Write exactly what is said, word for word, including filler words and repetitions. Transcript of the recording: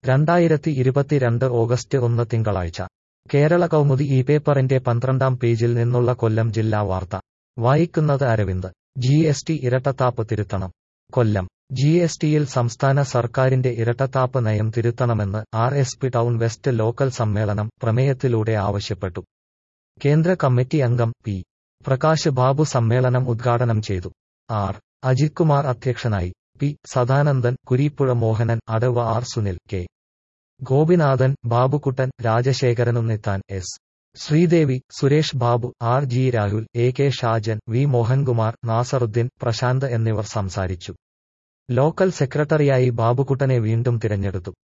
രണ്ടായിരത്തി ഇരുപത്തിരണ്ട് ഓഗസ്റ്റ് ഒന്ന് തിങ്കളാഴ്ച കേരള കൗമുദി ഈ പേപ്പറിന്റെ പന്ത്രണ്ടാം പേജിൽ നിന്നുള്ള കൊല്ലം ജില്ലാ വാർത്ത വായിക്കുന്നത് അരവിന്ദ്. ജി എസ് ടി ഇരട്ടത്താപ്പ് തിരുത്തണം. കൊല്ലം. ജി എസ് ടിയിൽ സംസ്ഥാന സർക്കാരിന്റെ ഇരട്ടത്താപ്പ് നയം തിരുത്തണമെന്ന് R S P town west local സമ്മേളനം പ്രമേയത്തിലൂടെ ആവശ്യപ്പെട്ടു. കേന്ദ്ര കമ്മിറ്റി അംഗം പി പ്രകാശ് ബാബു സമ്മേളനം ഉദ്ഘാടനം ചെയ്തു. ആർ അജിത് കുമാർ അധ്യക്ഷനായി. പി സദാനന്ദൻ, കുരീപ്പുഴ മോഹനൻ, അടവ് R Sunil, K Gopinathan, Babukuttan, Rajasekharanunnithan, S Sreedevi, Suresh Babu, R G Rahul, A K Shajan, V Mohankumar, Nasaruddin, Prasanth എന്നിവർ സംസാരിച്ചു. ലോക്കൽ സെക്രട്ടറിയായി ബാബുക്കുട്ടനെ വീണ്ടും തിരഞ്ഞെടുത്തു.